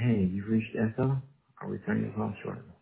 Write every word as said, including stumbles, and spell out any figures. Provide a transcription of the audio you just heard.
Hey, you've reached Echo. I'll return your call shortly.